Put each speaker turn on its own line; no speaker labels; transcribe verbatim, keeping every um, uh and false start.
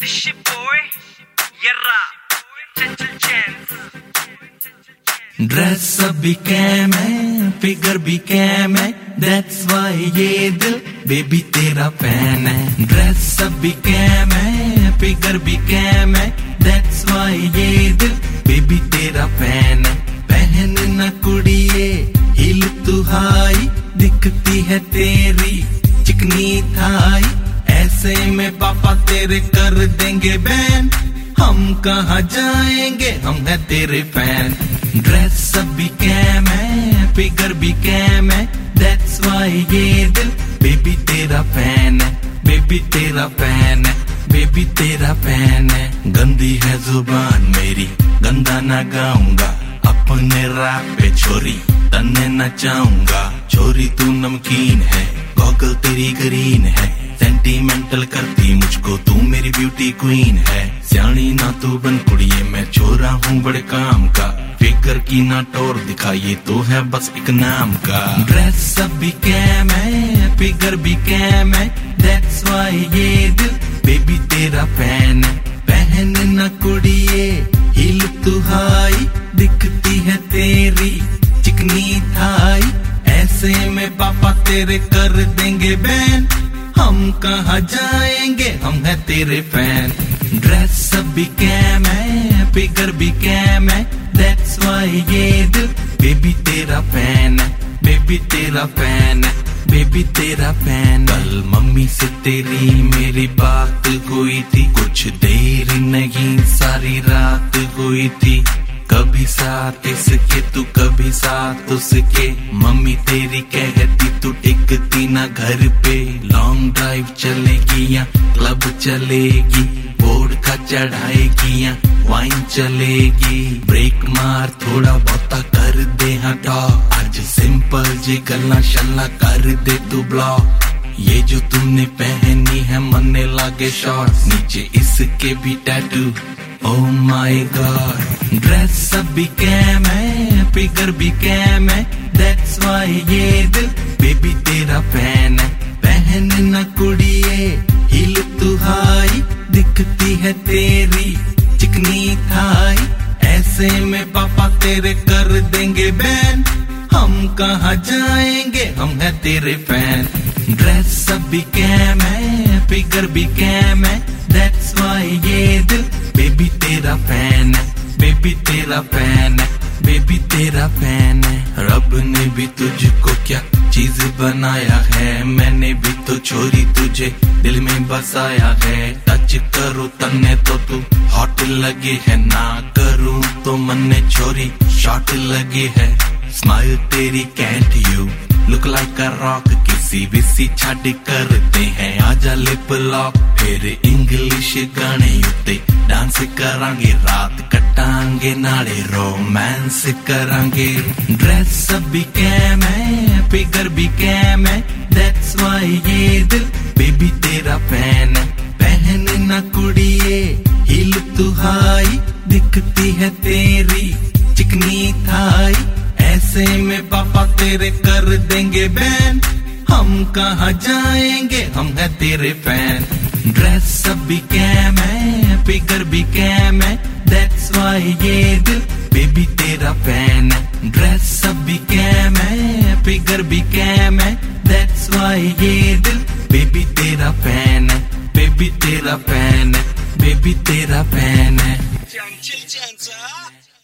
It's your boy, Yerra, Chanchal Chance.
Dress up भी कैम है, फिगर भी कैम है, that's why ये दिल बेबी तेरा फैन है. Dress up भी कैम है, फिगर भी कैम है, that's why ये दिल बेबी तेरा फैन है. पहन न कुड़िए हिल तू हाई, दिखती है तेरी चिकनी थाई. ऐसे में पापा तेरे कर देंगे बैन, हम कहाँ जाएंगे, हम है तेरे फैन. ड्रेस सब भी कैम है, फिगर भी कैम है, that's why ये दिल बेबी तेरा फैन है. बेबी तेरा फैन है, बेबी तेरा फैन है. गंदी है जुबान मेरी, गंदा ना गाऊंगा, अपने रैप पे छोरी तन्ने नचाऊंगा. छोरी तू नमकीन है, गॉगल तेरी ग्रीन है, सेंटीमेंटल करती मुझको तू मेरी ब्यूटी क्वीन है. सियाणी ना तू बन कुड़िए, मैं छोरा हूँ बड़े काम का, फिगर की ना टोर दिखाइए तो है बस एक नाम का. ड्रेस सब भी कैम है, फिगर भी कैम है, that's why ये दिल बेबी तेरा फैन है. पहन न कुड़िए हिल तू हाई, दिखती है तेरी चिकनी थाई. ऐसे में पापा तेरे कर देंगे बैन, हम कहाँ जाएंगे, हम है तेरे फैन. ड्रेस सब भी कैम है, फिगर भी कैम है, that's why ये दिल बेबी तेरा फैन है. बेबी तेरा फैन है, बेबी तेरा फैन. कल मम्मी से तेरी मेरी बात हुई थी, कुछ देर नहीं सारी रात हुई थी. कभी साथ इसके तू कभी साथ उसके, मम्मी तेरी कहती तू टिकती ना घर पे. लॉन्ग ड्राइव चलेगी या क्लब चलेगी, बोर्ड का चढ़ाएगी या वाइन चलेगी. ब्रेक मार थोड़ा बहुता कर दे हाँ टॉक, आज सिंपल जी गल्ला शल्ला कर दे तू ब्लॉक. ये जो तुमने पहनी है मन्ने लागे शॉर्ट्स, नीचे इसके भी tattoo, oh my god. Dress सब भी कैम है, फिगर भी कैम है, that's why ये दिल बेबी तेरा फैन है. पहन न कुड़िए हिल तू हाई, दिखती है तेरी चिकनी थाई. ऐसे में पापा तेरे कर देंगे बैन, हम कहाँ जाएंगे, हम है तेरे फैन. ड्रेस सब भी कैम है, फिगर भी कैम है, that's why ये दिल बेबी तेरा फैन है. बेबी तेरा फैन है, बेबी तेरा फैन है. रब ने भी तुझको क्या चीज बनाया है, मैंने भी तो छोरी तुझे दिल में बसाया है. टच करूँ तन्ने तो तू हॉट लगे है, ना करूँ तो मन्ने छोरी शॉर्ट लगे है. स्माइल तेरी can't you look like a rock, किसी विसी छाड़ करते हैं आजा लिप लॉक. फिर इंग्लिश गाने उत्ते डांस करांगे, रात कटांगे नाले रोमांस करांगे. ड्रेस सब भी कैम है, फिगर भी कैम है, that's why ये दिल बेबी तेरा फैन है. पहन न कुड़िए हिल तू हाई, दिखती है तेरी चिकनी थाई. ऐसे में पापा तेरे कर देंगे बैन, हम कहाँ जाएंगे, हम है तेरे फैन. ड्रेस सब भी कैम है, फिगर भी कैम है, that's why ये दिल बेबी तेरा फैन है. ड्रेस सब भी कैम है, फिगर भी कैम है, that's why ये दिल बेबी तेरा फैन है. बेबी तेरा फैन है, बेबी तेरा फैन है.
Chanchal Chance.